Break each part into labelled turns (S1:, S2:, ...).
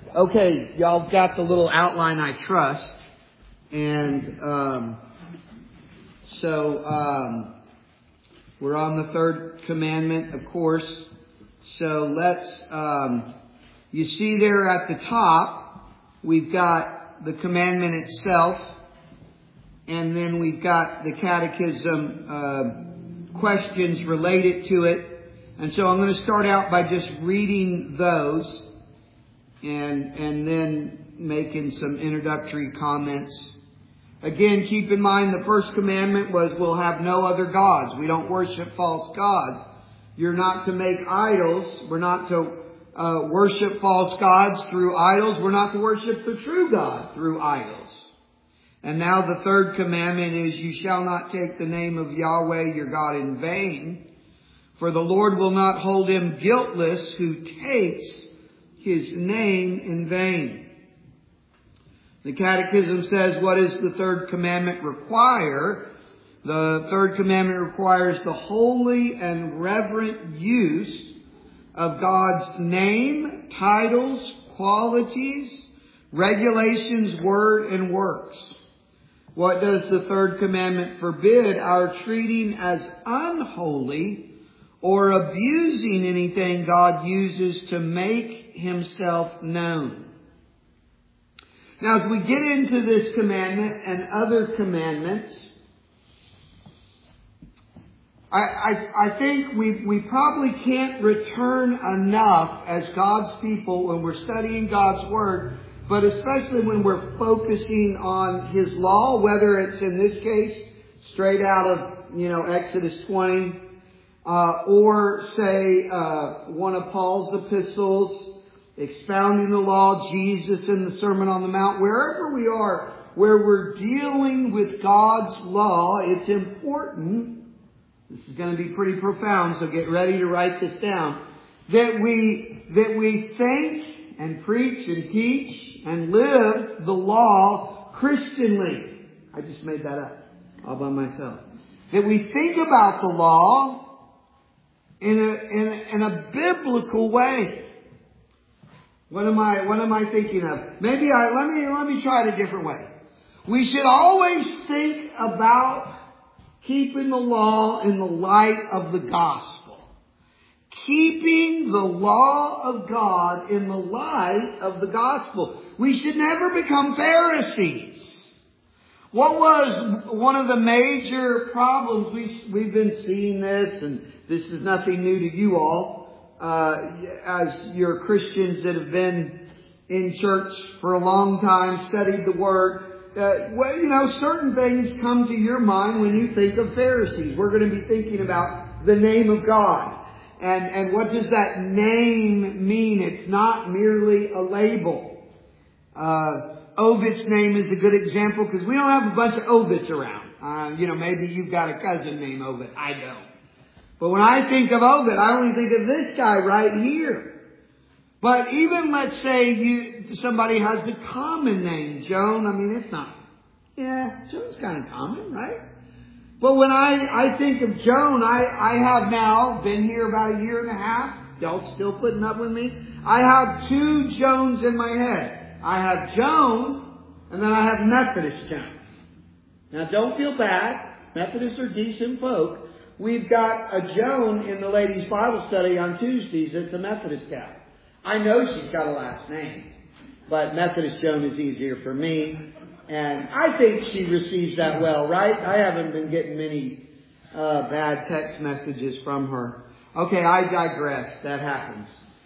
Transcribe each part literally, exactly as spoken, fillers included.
S1: Okay, y'all got the little outline, I trust. And um, so um, we're on the third commandment, of course. So let's, um, you see there at the top, we've got the commandment itself. And then we've got the catechism uh, questions related to it. And so I'm going to start out by just reading those. And, and then making some introductory comments. Again, keep in mind the first commandment was we'll have no other gods. We don't worship false gods. You're not to make idols. We're not to uh, worship false gods through idols. We're not to worship the true God through idols. And now the third commandment is you shall not take the name of Yahweh your God in vain. For the Lord will not hold him guiltless who takes his name in vain. The Catechism says, what does the third commandment require? The third commandment requires the holy and reverent use of God's name, titles, qualities, regulations, word, and works. What does the third commandment forbid? Our treating as unholy or abusing anything God uses to make himself known. Now, as we get into this commandment and other commandments, I, I, I think we, we probably can't return enough as God's people when we're studying God's Word, but especially when we're focusing on His law, whether it's in this case straight out of, you know, Exodus twenty, uh, or say, uh, one of Paul's epistles, expounding the law, Jesus in the Sermon on the Mount, wherever we are, where we're dealing with God's law, it's important, this is going to be pretty profound, so get ready to write this down, that we, that we think and preach and teach and live the law Christianly. I just made that up all by myself. That we think about the law in a, in a, in a biblical way. What am I, what am I thinking of? Maybe I, let me, let me try it a different way. We should always think about keeping the law in the light of the gospel. Keeping the law of God in the light of the gospel. We should never become Pharisees. What was one of the major problems? We, we've been seeing this, and this is nothing new to you all. Uh, as you're Christians that have been in church for a long time, studied the Word, uh, well, you know, certain things come to your mind when you think of Pharisees. We're going to be thinking about the name of God. And, and what does that name mean? It's not merely a label. Uh, Obed's name is a good example because we don't have a bunch of Obeds around. Uh, you know, maybe you've got a cousin named Obed. I don't. But when I think of Obed, I only think of this guy right here. But even let's say you somebody has a common name, Joan. I mean, it's not. Yeah, Joan's kind of common, right? But when I, I think of Joan, I, I have now been here about a year and a half. Y'all still putting up with me? I have two Joans in my head. I have Joan, and then I have Methodist Joan. Now, don't feel bad. Methodists are decent folk. We've got a Joan in the ladies' Bible study on Tuesdays. It's a Methodist gal. I know she's got a last name, but Methodist Joan is easier for me. And I think she receives that well, right? I haven't been getting many uh, bad text messages from her. Okay, I digress. That happens.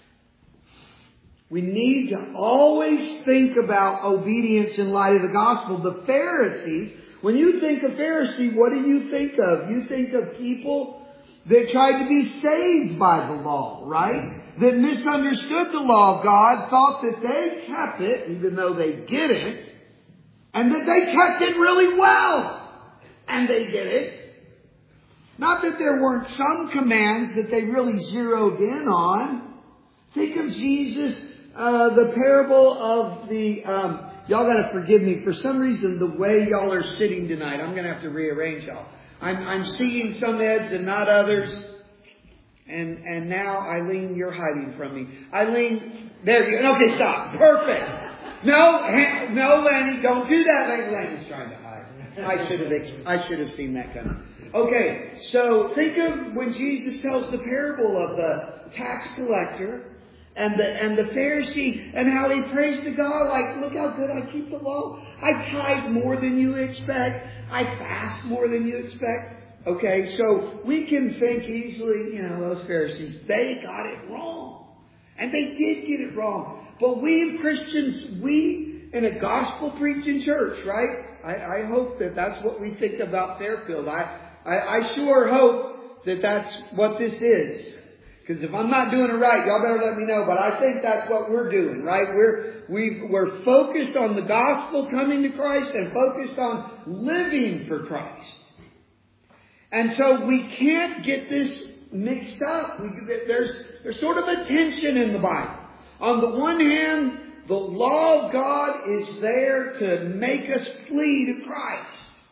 S1: We need to always think about obedience in light of the gospel. The Pharisees, when you think of Pharisee, what do you think of? You think of people that tried to be saved by the law, right? That misunderstood the law of God, thought that they kept it, even though they didn't, and that they kept it really well. And they did it. Not that there weren't some commands that they really zeroed in on. Think of Jesus, uh, the parable of the... Um, Y'all got to forgive me. For some reason, the way y'all are sitting tonight, I'm going to have to rearrange y'all. I'm, I'm seeing some heads and not others. And, and now, Eileen, you're hiding from me. Eileen, There you go. Okay, stop. Perfect. No, no, Lenny, don't do that. Lenny's trying to hide. I should have, I should have seen that coming. Okay, so think of when Jesus tells the parable of the tax collector and the and the Pharisee and how he prays to God like, look how good I keep the law. I tithe more than you expect. I fast more than you expect. Okay, so we can think easily, you know, those Pharisees, they got it wrong. And they did get it wrong. But we Christians, we in a gospel preaching church, right? I, I hope that that's what we think about Fairfield. I, I, I sure hope that that's what this is. Because if I'm not doing it right, y'all better let me know. But I think that's what we're doing, right? We're, we've, we're focused on the gospel coming to Christ and focused on living for Christ. And so we can't get this mixed up. We, there's, there's sort of a tension in the Bible. On the one hand, the law of God is there to make us flee to Christ.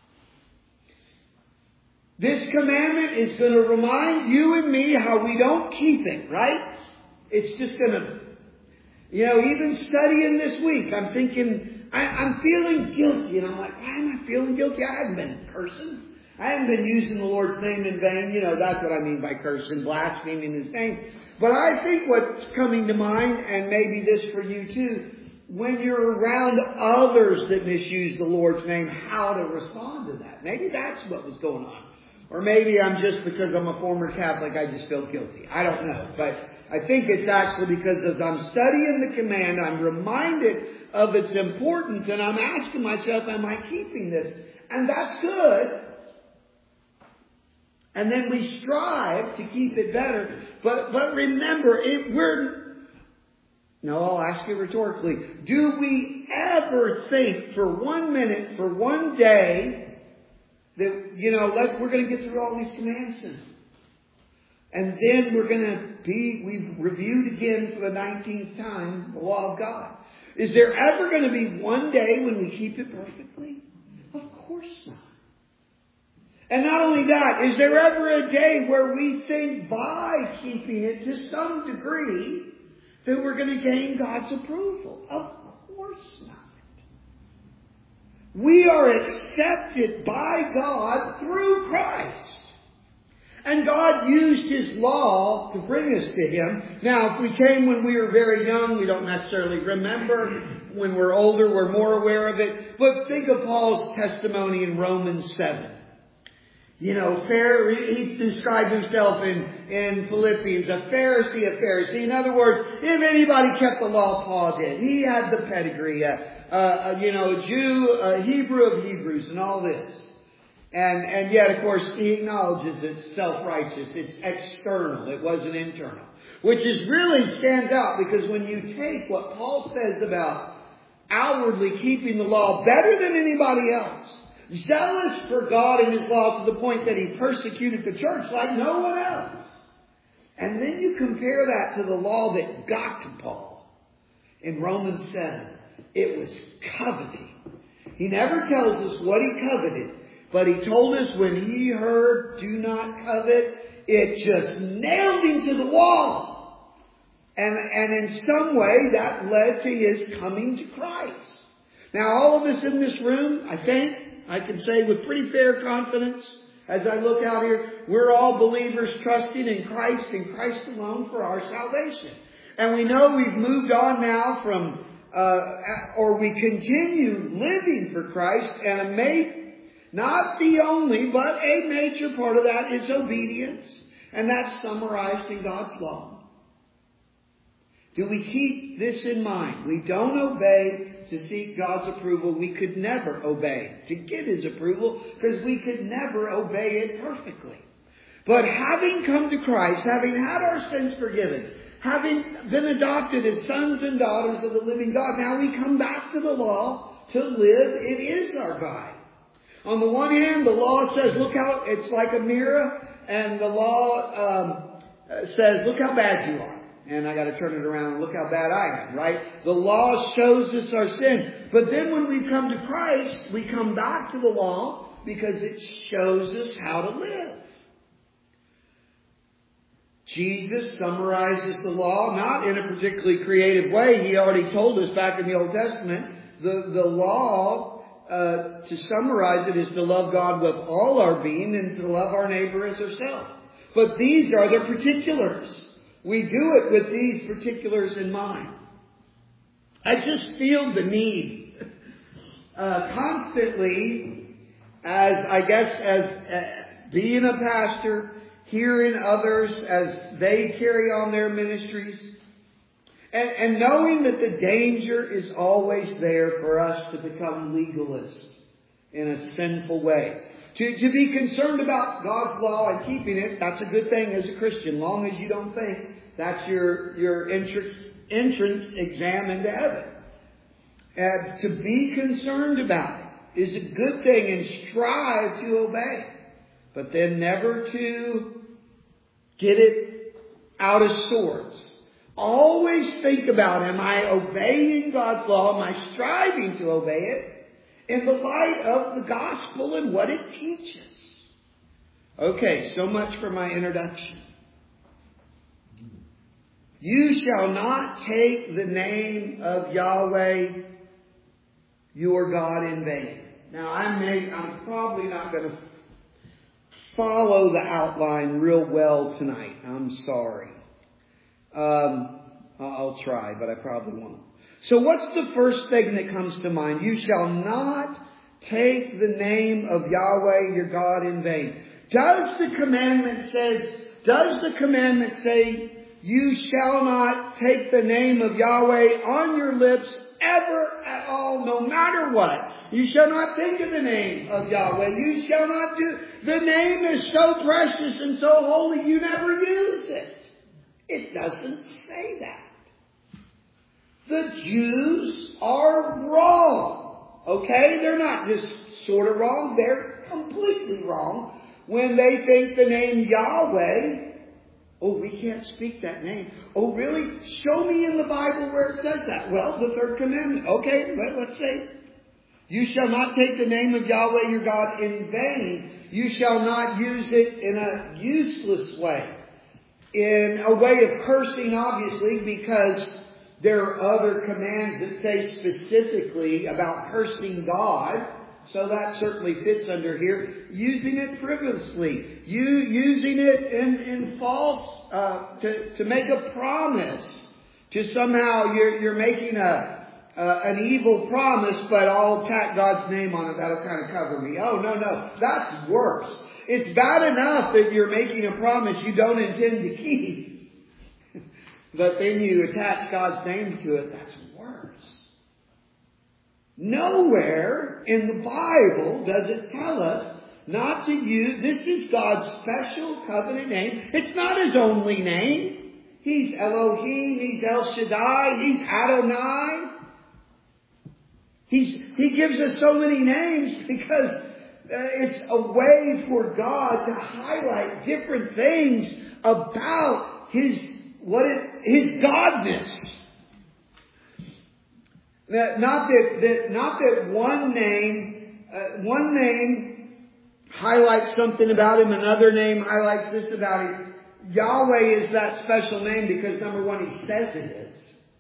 S1: This commandment is going to remind you and me how we don't keep it, right? It's just going to, you know, even studying this week, I'm thinking, I, I'm feeling guilty. And I'm like, why am I feeling guilty? I haven't been cursing. I haven't been using the Lord's name in vain. You know, that's what I mean by cursing, blaspheming His name. But I think what's coming to mind, and maybe this for you too, when you're around others that misuse the Lord's name, how to respond to that. Maybe that's what was going on. Or maybe I'm just, because I'm a former Catholic, I just feel guilty. I don't know. But I think it's actually because as I'm studying the command, I'm reminded of its importance, and I'm asking myself, am I keeping this? And that's good. And then we strive to keep it better. But but remember, if we're... No, I'll ask you rhetorically. Do we ever think for one minute, for one day, that, you know, let, we're going to get through all these commands now. And then we're going to be, we've reviewed again for the nineteenth time, the law of God. Is there ever going to be one day when we keep it perfectly? Of course not. And not only that, is there ever a day where we think by keeping it to some degree that we're going to gain God's approval? Of course not. We are accepted by God through Christ. And God used His law to bring us to Him. Now, if we came when we were very young, we don't necessarily remember. When we're older, we're more aware of it. But think of Paul's testimony in Romans seven. You know, he described himself in, in Philippians, a Pharisee, a Pharisee. In other words, if anybody kept the law, Paul did. He had the pedigree, uh, uh, you know, a Jew, a Hebrew of Hebrews, and all this. And, and yet, of course, he acknowledges it's self-righteous. It's external. It wasn't internal. Which is really stands out because when you take what Paul says about outwardly keeping the law better than anybody else, zealous for God and His law to the point that he persecuted the church like no one else. And then you compare that to the law that got to Paul in Romans seven. It was coveting. He never tells us what he coveted, but he told us when he heard, do not covet, it just nailed him to the wall. And, and in some way that led to his coming to Christ. Now all of us in this room, I think, I can say with pretty fair confidence, as I look out here, we're all believers trusting in Christ and Christ alone for our salvation. And we know we've moved on now from, uh, or we continue living for Christ, and a ma- not the only, but a major part of that is obedience. And that's summarized in God's law. Do we keep this in mind? We don't obey to seek God's approval. We could never obey to get His approval because we could never obey it perfectly. But having come to Christ, having had our sins forgiven, having been adopted as sons and daughters of the living God, now we come back to the law to live. It is our guide. On the one hand, the law says, look how, it's like a mirror, and the law um, says, look how bad you are. And I got to turn it around and look how bad I am, right? The law shows us our sin. But then when we come to Christ, we come back to the law because it shows us how to live. Jesus summarizes the law, not in a particularly creative way. He already told us back in the Old Testament, the, the law, uh, to summarize it, is to love God with all our being and to love our neighbor as ourselves. But these are the particulars. We do it with these particulars in mind. I just feel the need uh, constantly, as I guess as uh, being a pastor, hearing others as they carry on their ministries, and, and knowing that the danger is always there for us to become legalists in a sinful way. To, to be concerned about God's law and keeping it, that's a good thing as a Christian, long as you don't think that's your, your entrance, entrance exam into heaven. And to be concerned about it is a good thing and strive to obey. But then never to get it out of sorts. Always think about, am I obeying God's law? Am I striving to obey it in the light of the gospel and what it teaches? Okay, so much for my introduction. You shall not take the name of Yahweh your God in vain. Now, I may, I'm probably not going to follow the outline real well tonight. I'm sorry. Um, I'll try, but I probably won't. So what's the first thing that comes to mind? You shall not take the name of Yahweh your God in vain. Does the commandment says, does the commandment say, you shall not take the name of Yahweh on your lips ever at all, no matter what? You shall not think of the name of Yahweh. You shall not do. The name is so precious and so holy, you never use it. It doesn't say that. The Jews are wrong. Okay? They're not just sort of wrong. They're completely wrong when they think the name Yahweh, oh, we can't speak that name. Oh, really? Show me in the Bible where it says that. Well, the third commandment. Okay, well, let's say, you shall not take the name of Yahweh your God in vain. You shall not use it in a useless way. In a way of cursing, obviously, because there are other commands that say specifically about cursing God. So that certainly fits under here. Using it frivolously. You, using it in, in false, uh, to, to make a promise. To somehow you're, you're making a, uh, an evil promise, but I'll tack God's name on it. That'll kind of cover me. Oh, no, no. That's worse. It's bad enough that you're making a promise you don't intend to keep. But then you attach God's name to it. That's worse. Nowhere in the Bible does it tell us not to use, this is God's special covenant name. It's not His only name. He's Elohim, He's El Shaddai, He's Adonai. He's, He gives us so many names because uh, it's a way for God to highlight different things about His, what it, His Godness. Not that, that, not that one name, uh, one name highlights something about Him, another name highlights this about Him. Yahweh is that special name because, number one, He says it is.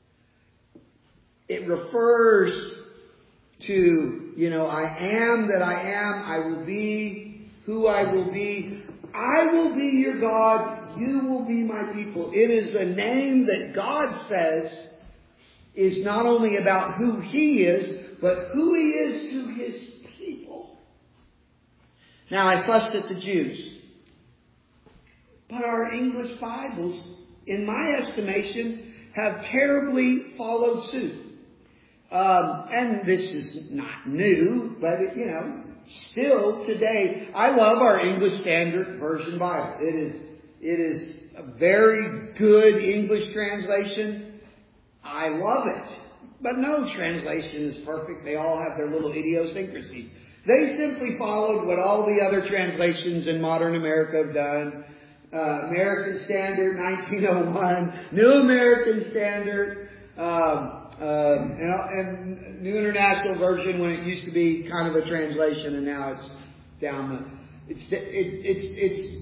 S1: It refers to, you know, I am that I am, I will be who I will be. I will be your God, you will be my people. It is a name that God says is not only about who He is, but who He is to His people. Now, I fussed at the Jews. But our English Bibles, in my estimation, have terribly followed suit. Um, and this is not new, but, it, you know, still today, I love our English Standard Version Bible. It is, it is a very good English translation. I love it. But no translation is perfect. They all have their little idiosyncrasies. They simply followed what all the other translations in modern America have done. Uh, American Standard, nineteen oh one. New American Standard. Um, um, and, and New International Version when it used to be kind of a translation and now it's down the... It's, it, it's, it's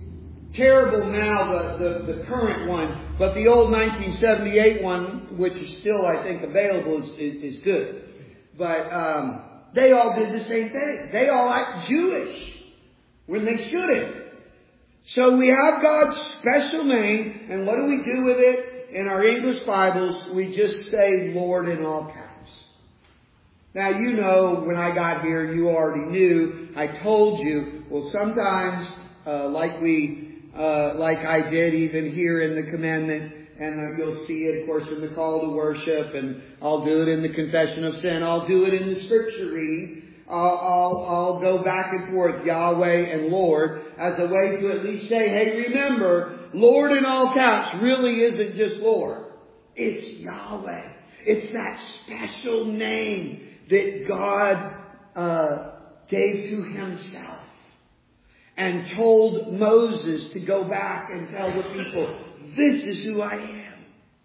S1: terrible now, the, the, the current one, but the old nineteen seventy-eight one, which is still, I think, available, is, is, is good. But um, they all did the same thing. They all act Jewish when they shouldn't. So we have God's special name, and what do we do with it? In our English Bibles, we just say Lord in all caps. Now, you know, when I got here, you already knew. I told you, well, sometimes, uh, like we, uh, like I did even here in the commandment, and uh, you'll see it, of course, in the call to worship, and I'll do it in the confession of sin. I'll do it in the scripture reading. I'll, I'll, I'll go back and forth, Yahweh and Lord, as a way to at least say, hey, remember, Lord in all caps really isn't just Lord. It's Yahweh. It's that special name that God uh, gave to Himself and told Moses to go back and tell the people, this is who I am.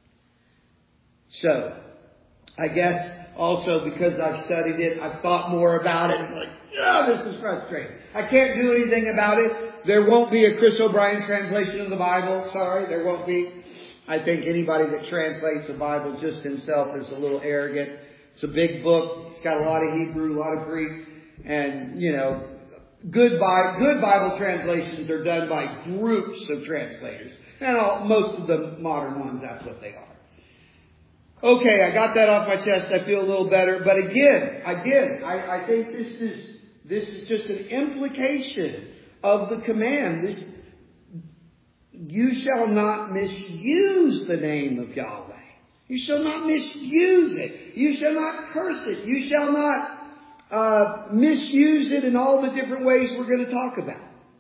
S1: So, I guess also, because I've studied it, I've thought more about it. I'm like, oh, this is frustrating. I can't do anything about it. There won't be a Chris O'Brien translation of the Bible. Sorry, there won't be. I think anybody that translates the Bible just himself is a little arrogant. It's a big book. It's got a lot of Hebrew, a lot of Greek. And, you know, good, Bi- good Bible translations are done by groups of translators. And all, most of the modern ones, that's what they are. Okay, I got that off my chest. I feel a little better. But again, again, I, I think this is this is just an implication of the command. This, you shall not misuse the name of Yahweh. You shall not misuse it. You shall not curse it. You shall not uh, misuse it in all the different ways we're going to talk about.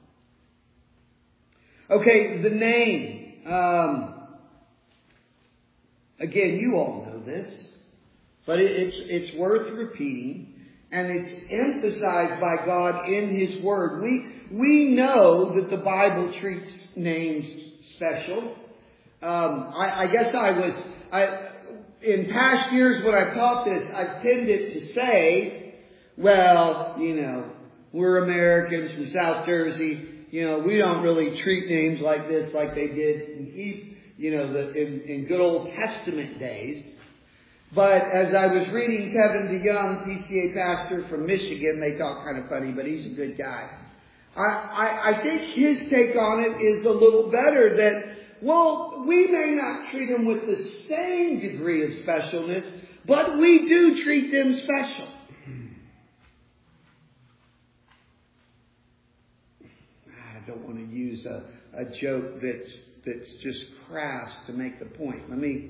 S1: Okay, the name. Um, Again, you all know this, but it's it's worth repeating, and it's emphasized by God in His Word. We we know that the Bible treats names special. Um, I, I guess I was I in past years when I taught this, I've tended to say, well, you know, we're Americans from South Jersey. You know, we don't really treat names like this like they did in Hebrew. You know, the, in, in good Old Testament days. But as I was reading Kevin DeYoung, P C A pastor from Michigan, they talk kind of funny, but he's a good guy. I, I, I think his take on it is a little better that, well, we may not treat them with the same degree of specialness, but we do treat them special. I don't want to use a, a joke that's that's just crass to make the point. Let me...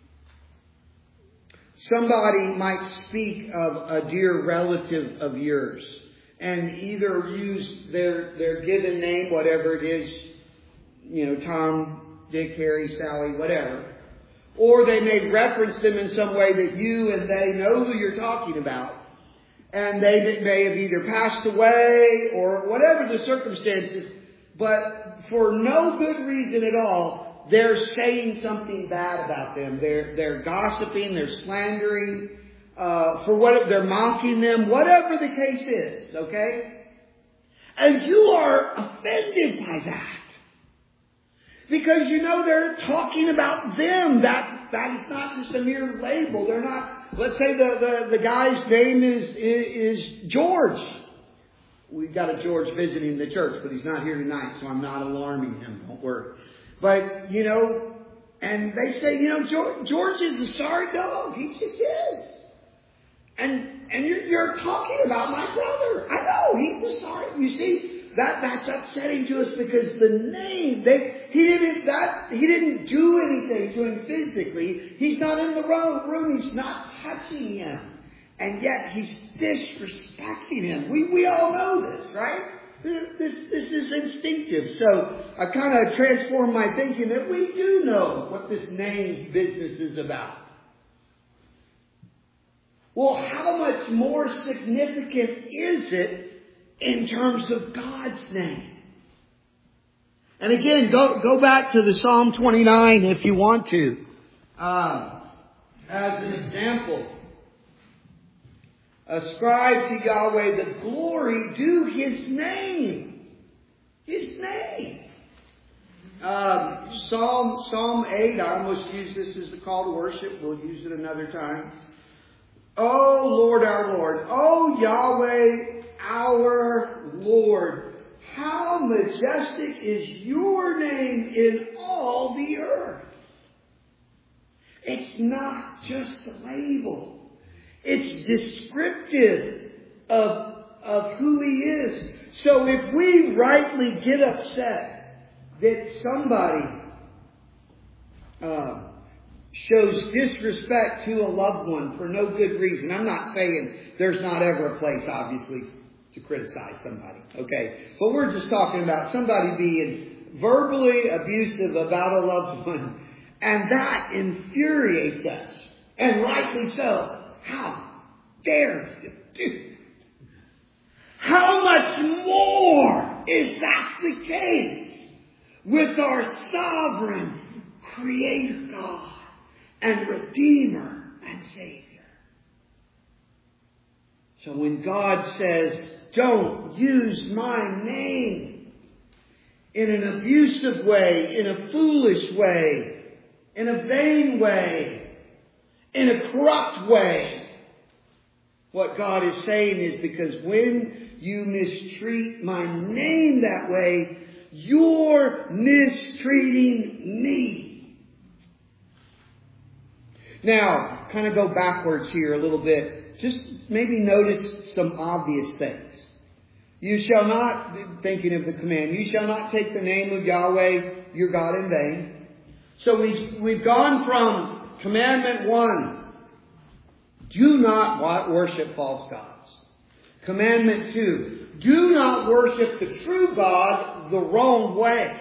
S1: Somebody might speak of a dear relative of yours and either use their, their given name, whatever it is, you know, Tom, Dick, Harry, Sally, whatever. Or they may reference them in some way that you and they know who you're talking about. And they may have either passed away or whatever the circumstances, but for no good reason at all, they're saying something bad about them. They're, they're gossiping, they're slandering, uh, for what, they're mocking them, whatever the case is, okay? And you are offended by that. Because you know they're talking about them. That, that is not just a mere label. They're not, let's say the, the, the guy's name is, is, is George. We've got a George visiting the church, but he's not here tonight, so I'm not alarming him. Don't worry. But, you know, and they say, you know, George, George is a sorry dog. He just is. And and you're, you're talking about my brother. I know, he's a sorry. You see, that that's upsetting to us because the name, they he didn't that he didn't do anything to him physically. He's not in the room. He's not touching him. And yet he's disrespecting him. We we all know this, right? This, this, this is instinctive. So I kind of transformed my thinking that we do know what this name business is about. Well, how much more significant is it in terms of God's name? And again, go go back to the Psalm twenty-nine if you want to, uh, as an example. Ascribe to Yahweh the glory due His name. His name. Um, Psalm, Psalm eight, I almost used this as the call to worship. We'll use it another time. Oh Lord, our Lord. Oh Yahweh, our Lord. How majestic is your name in all the earth. It's not just a label. It's descriptive of, of who He is. So if we rightly get upset that somebody uh, shows disrespect to a loved one for no good reason. I'm not saying there's not ever a place, obviously, to criticize somebody. Okay? But we're just talking about somebody being verbally abusive about a loved one. And that infuriates us. And rightly so. How dare you do? How much more is that the case with our sovereign Creator God and Redeemer and Savior? So when God says, don't use my name in an abusive way, in a foolish way, in a vain way, in a corrupt way, what God is saying is because when you mistreat my name that way, you're mistreating me. Now, kind of go backwards here a little bit. Just maybe notice some obvious things. You shall not, thinking of the command, you shall not take the name of Yahweh, your God, in vain. So we've, we've gone from commandment one, do not worship false gods. Commandment two, do not worship the true God the wrong way.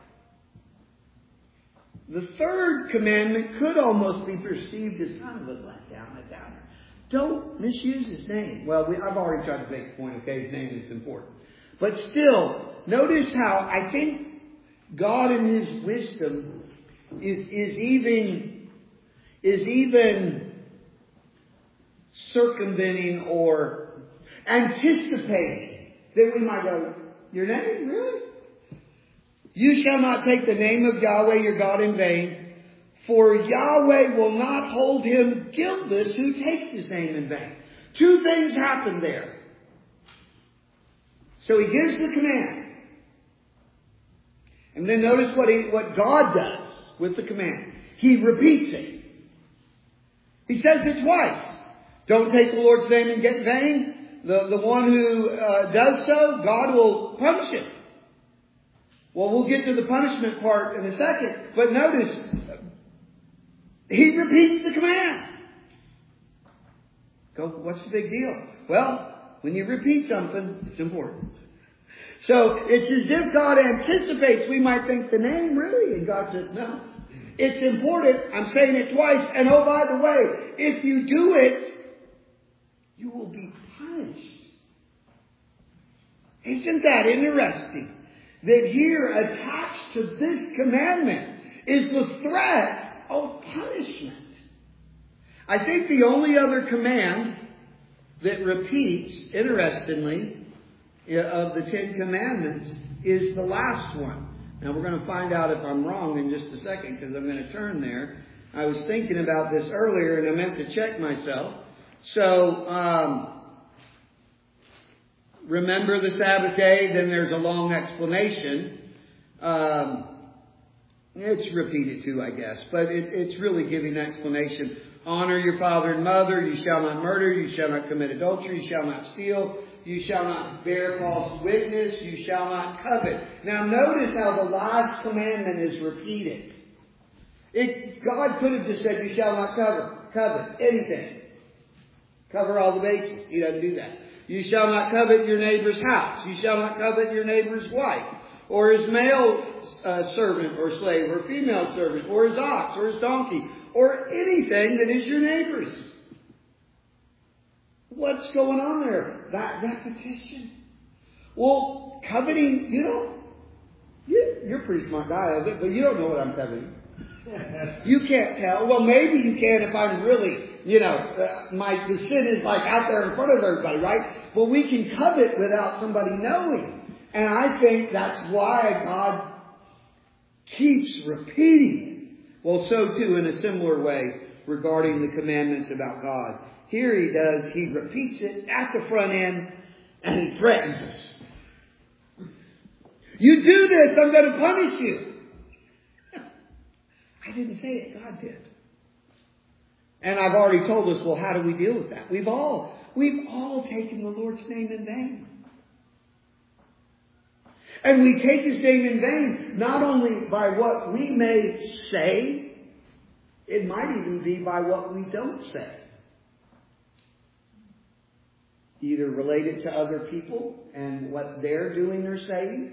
S1: The third commandment could almost be perceived as kind of a letdown, a downer. Don't misuse His name. Well, we, I've already tried to make the point, okay, His name is important. But still, notice how I think God in His wisdom is, is even, is even circumventing or anticipating that we might go, your name? Really? You shall not take the name of Yahweh your God in vain, for Yahweh will not hold him guiltless who takes His name in vain. Two things happen there. So He gives the command. And then notice what, he, what God does with the command. He repeats it. He says it twice. Don't take the Lord's name in vain. The, the one who uh, does so, God will punish him. Well, we'll get to the punishment part in a second. But notice, He repeats the command. Go, what's the big deal? Well, when you repeat something, it's important. So it's as if God anticipates we might think the name really, and God says, no. It's important. I'm saying it twice. And oh, by the way, if you do it, you will be punished. Isn't that interesting? That here, attached to this commandment, is the threat of punishment. I think the only other command that repeats, interestingly, of the Ten Commandments is the last one. Now we're going to find out if I'm wrong in just a second because I'm going to turn there. I was thinking about this earlier and I meant to check myself. So, um, remember the Sabbath day, then there's a long explanation. Um, it's repeated too, I guess, but it, it's really giving an explanation. Honor your father and mother. You shall not murder. You shall not commit adultery. You shall not steal. You shall not bear false witness. You shall not covet. Now notice how the last commandment is repeated. It, God could have just said, you shall not covet, covet anything. Cover all the bases. He doesn't do that. You shall not covet your neighbor's house. You shall not covet your neighbor's wife, or his male uh, servant or slave, or female servant, or his ox, or his donkey, or anything that is your neighbor's. What's going on there? That repetition. Well, coveting, you don't, you, you're a pretty smart guy of it, but you don't know what I'm coveting. You can't tell. Well, maybe you can if I'm really, you know, uh, my the sin is like out there in front of everybody, right? But we can covet without somebody knowing. And I think that's why God keeps repeating it. Well, so too in a similar way regarding the commandments about God. Here he does, he repeats it at the front end and he threatens us. You do this, I'm going to punish you. I didn't say it, God did. And I've already told us, well, how do we deal with that? We've all, we've all taken the Lord's name in vain. And we take His name in vain, not only by what we may say, it might even be by what we don't say. Either related to other people and what they're doing or saying.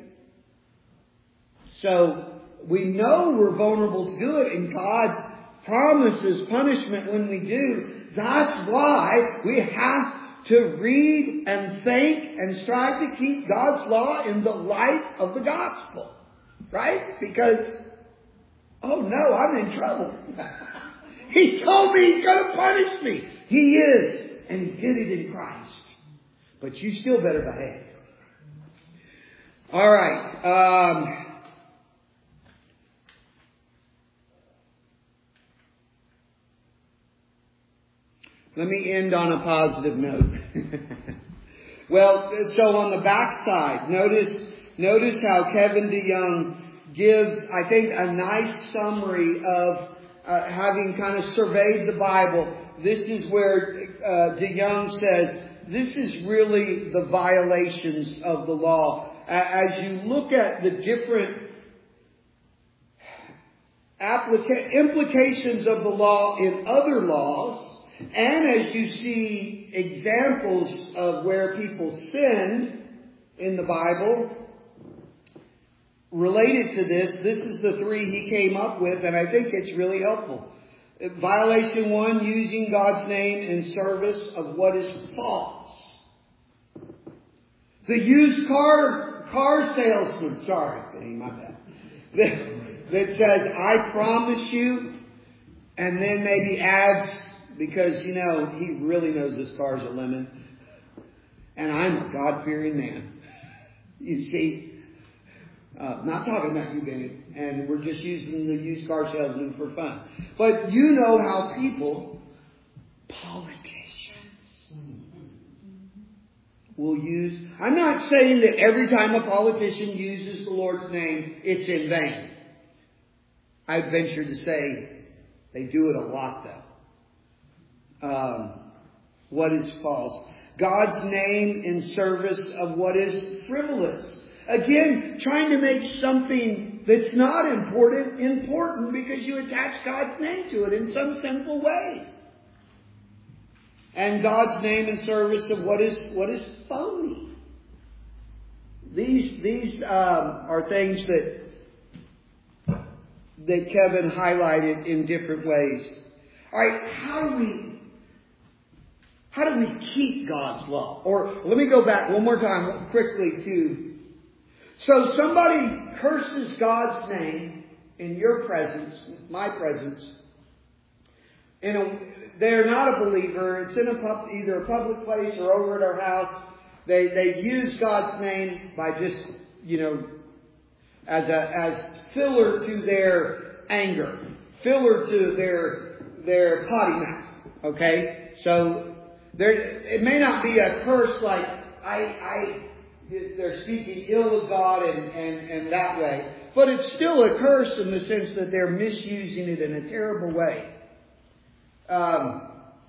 S1: So we know we're vulnerable to do it, and God promises punishment when we do. That's why we have to read and think and strive to keep God's law in the light of the gospel. Right? Because, oh no, I'm in trouble. He told me He's going to punish me. He is. And He did it in Christ. But you still better behave. All right. Um, let me end on a positive note. Well, so on the back side, notice, notice how Kevin DeYoung gives, I think, a nice summary of uh, having kind of surveyed the Bible. This is where uh, DeYoung says, this is really the violations of the law. As you look at the different applica- implications of the law in other laws, and as you see examples of where people sinned in the Bible related to this, this is the three he came up with, and I think it's really helpful. Violation one, using God's name in service of what is false. The used car car salesman, sorry, my bad, that, that says, I promise you, and then maybe adds, because, you know, he really knows this car's a lemon, and I'm a God-fearing man. You see, Uh, not talking about you, Benny. And we're just using the used car salesman for fun. But you know how people, politicians, will use... I'm not saying that every time a politician uses the Lord's name, it's in vain. I venture to say they do it a lot, though. Um, what is false? God's name in service of what is frivolous. Again, trying to make something that's not important, important because you attach God's name to it in some sinful way. And God's name in service of what is what is phony. These these um, are things that that Kevin highlighted in different ways. All right, how do we how do we keep God's law? Or let me go back one more time quickly to. So somebody curses God's name in your presence, my presence. In a, they're not a believer. It's in a pub, either a public place or over at our house. They they use God's name by just, you know, as a as filler to their anger, filler to their their potty mouth. Okay, so there it may not be a curse like I I. They're speaking ill of God and, and, and that way. But it's still a curse in the sense that they're misusing it in a terrible way. Um,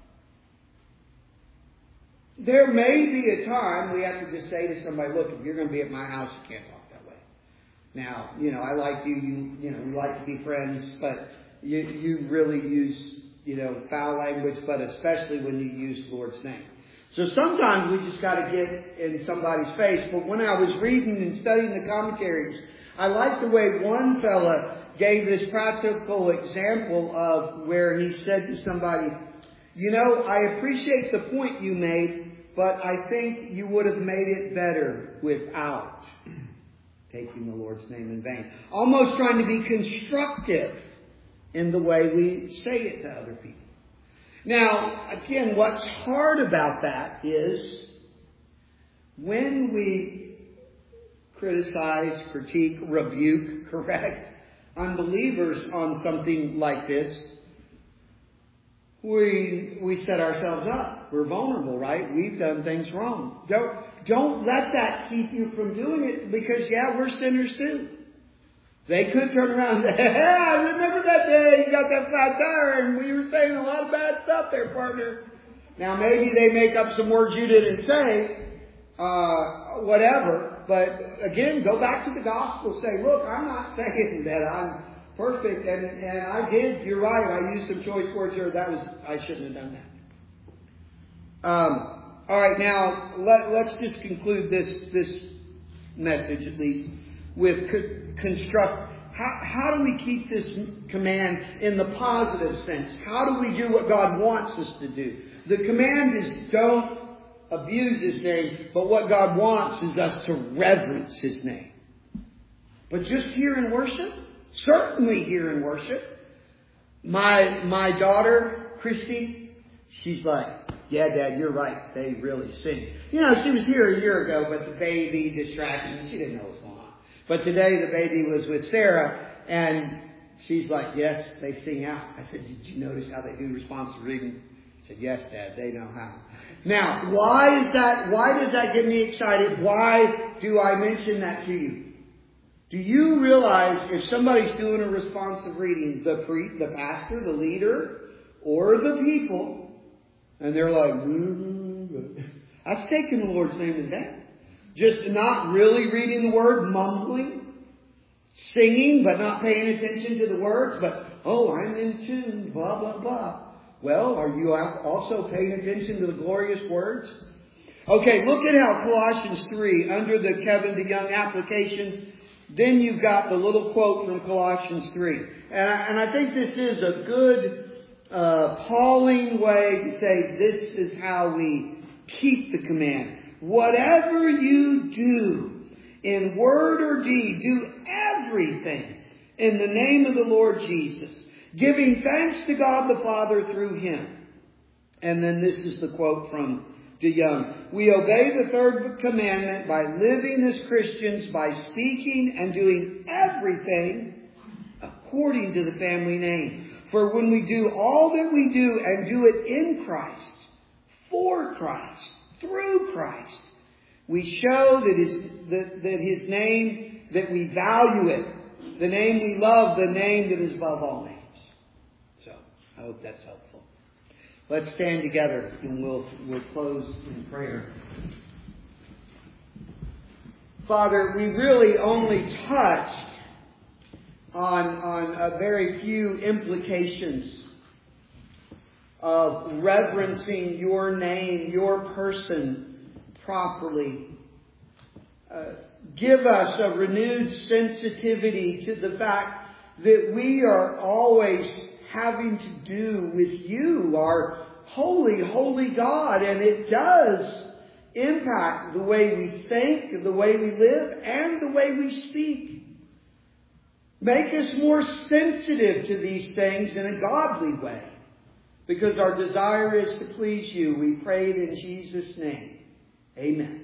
S1: there may be a time we have to just say to somebody, look, if you're going to be at my house, you can't talk that way. Now, you know, I like you, you, you know, we like to be friends, but you, you really use, you know, foul language, but especially when you use the Lord's name. So sometimes we just got to get in somebody's face. But when I was reading and studying the commentaries, I liked the way one fella gave this practical example of where he said to somebody, you know, I appreciate the point you made, but I think you would have made it better without taking the Lord's name in vain. Almost trying to be constructive in the way we say it to other people. Now, again, what's hard about that is when we criticize, critique, rebuke, correct unbelievers on something like this, we we set ourselves up. We're vulnerable, right? We've done things wrong. Don't don't let that keep you from doing it, because yeah, we're sinners too. They could turn around and say, hey, I remember that day you got that flat tire and we were saying a lot of bad stuff there, partner. Now maybe they make up some words you didn't say, uh, whatever. But again, go back to the gospel. Say, look, I'm not saying that I'm perfect, and, and I did, you're right, I used some choice words here. That was, I shouldn't have done that. Um, all right, now let, let's just conclude this this message at least with co- construct. How, how do we keep this command in the positive sense? How do we do what God wants us to do? The command is don't abuse His name, but what God wants is us to reverence His name. But just here in worship? Certainly here in worship. My my daughter, Christy, she's like, yeah, Dad, you're right. They really sing. You know, she was here a year ago, but the baby distraction, she didn't know what was going on. But today the baby was with Sarah, and she's like, yes, they sing out. I said, did you notice how they do responsive reading? She said, yes, Dad, they know how. Now, why is that? Why does that get me excited? Why do I mention that to you? Do you realize if somebody's doing a responsive reading, the pre, the pastor, the leader, or the people, and they're like, mm-hmm, that's taking the Lord's name in vain. Just not really reading the word, mumbling, singing, but not paying attention to the words, but, oh, I'm in tune, blah, blah, blah. Well, are you also paying attention to the glorious words? Okay, look at how Colossians three, under the Kevin DeYoung applications, then you've got the little quote from Colossians three. And I, and I think this is a good uh, Pauline way to say this is how we keep the command. Whatever you do, in word or deed, do everything in the name of the Lord Jesus, giving thanks to God the Father through Him. And then this is the quote from DeYoung. We obey the third commandment by living as Christians, by speaking and doing everything according to the family name. For when we do all that we do and do it in Christ, for Christ, through Christ, we show that his, that, that His name, that we value it, the name we love, the name that is above all names. So, I hope that's helpful. Let's stand together and we'll, we'll close in prayer. Father, we really only touched on, on a very few implications of reverencing your name, your person properly. Uh, give us a renewed sensitivity to the fact that we are always having to do with you, our holy, holy God. And it does impact the way we think, the way we live, and the way we speak. Make us more sensitive to these things in a godly way, because our desire is to please you. We pray it in Jesus' name. Amen.